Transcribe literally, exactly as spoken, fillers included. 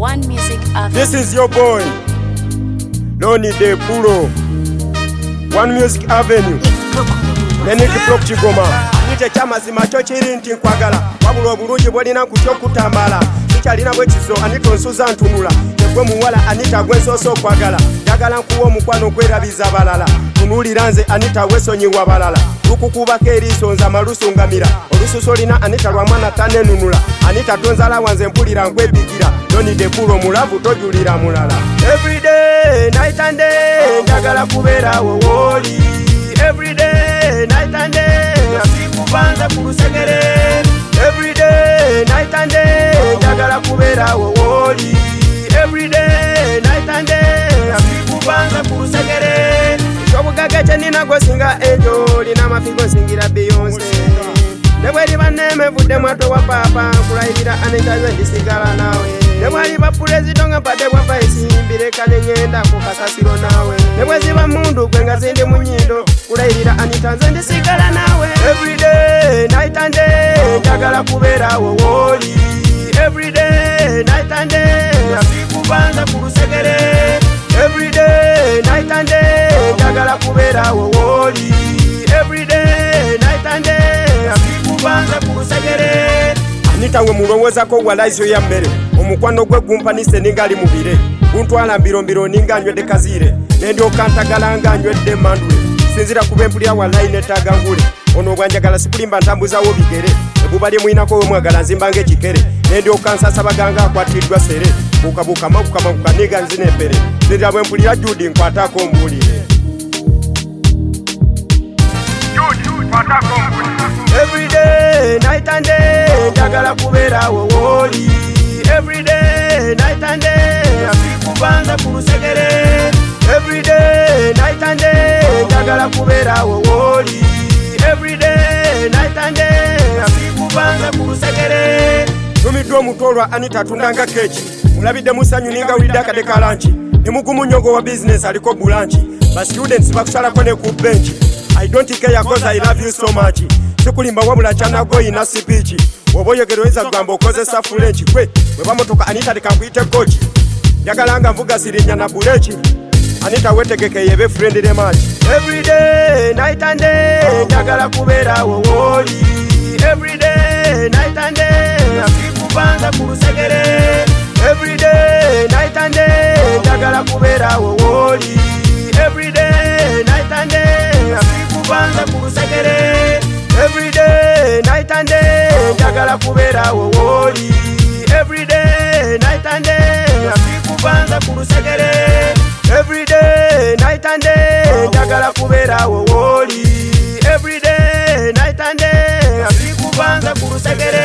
One Music Avenue. This is your boy, Loni De Puro. One Music Avenue. Neniki Prok Chigoma. Nite chama zimacho chiri nti nkwagala. Wabulu obulungi bwolina kutyo kutambala. Nikyalina bwe kizo anito nsuza ntunula. Gwe muwala anita gwe soso kwagala. Jagala nkuwa omukwano kwerabiza balala. Tunulira nze anita wesonyiwa balala. Lukukubako eriiso nze amalusu ngamira. Olususu olina anita lwa mwana tanenunula. Anita tonzala wanze mpulira nkwebigira. Loni De Puro mulavu tojulira mulala. Every day, night and day, njagala kubeera wowoli. Every day, night and day, asikubanza kulusegere. Every day, night and day, njagala kubeera wowoli. Every day, night and day, asikubanza kulusegere. Chobugaga chenina gwesinga ejo, lina mafigo singira Beyonce. Nebweli baneme vudde mwato wa papa, kulayirira Anita nze ndisigala nawe. Nebwali ba president nga mpade bwa faisi, mbireka nengenda ku kasasiro nawe. Nebwezi ba mundu gwe nga zindi munyindo, kulayirira Anita nze ndisigala nawe. Every day, night and day, njagala kubeera wowoli. Every day, night and day, asikubanza kulusegere. Every day, night and day, njagala kubeera wowoli. Every day, night and day, asikubanza kulusegere. Anita we mulowozako walaizo ya mmere. Omukwano gwe gumpanise ningali mubire. Guntwala mbiro mbiro ninga nywedde kazire. Nendo kantagala nga nywedde mandule. Sinzira kubempulya walai netaga ngule. Ono bwanjagala sipulimba ntambuzawo bigere. Ebubali mwinako we mwagala nzimba ng'ekikere. Nendo kansasa baganga akwatiddwa sere. Bukabuka mabuka mabuka niga nzine empere. Sinzira bwempulira Judy nkwatako mbulire. Judy nkwatako mbulire. Every day, night and day, njagala kubeera wowoli. Every day, night and day, asikubanza kulusegere. Every day, night and day, njagala kubeera wowoli. Every day, night and day, asikubanza kulusegere. Tumiddwa omutolwa Anita tundanga keeki. Mulabidde musanyu ninga wulidde akade ka lanchi. Ne mugumu nyogo wa business aliko bulanchi. Ba students bakusalako ne ku bench. I don't care cause I love you so much. Sikulimba wabula chana go ina sipichi. Woboyogero eza gwambo kozesa fulenchi. Kwe, we bamotoka Anita likankuyite coach. Yagalanga mvuga sirinya na bulechi. Anita wetegeke yebe friend de match. Every day, night and day, njagala kubeera wowoli. Every day, night and day, asikubanza kulusegere. Every day, night and day, njagala kubeera wowoli. Every day, night and day, asikubanza kulusegere. Every day, night and day, njagala kubeera wowoli. Every day, night and day, asikubanza kulusegere. Every day, night and day, njagala kubeera wowoli. Every day, night and day, asikubanza kulusegere.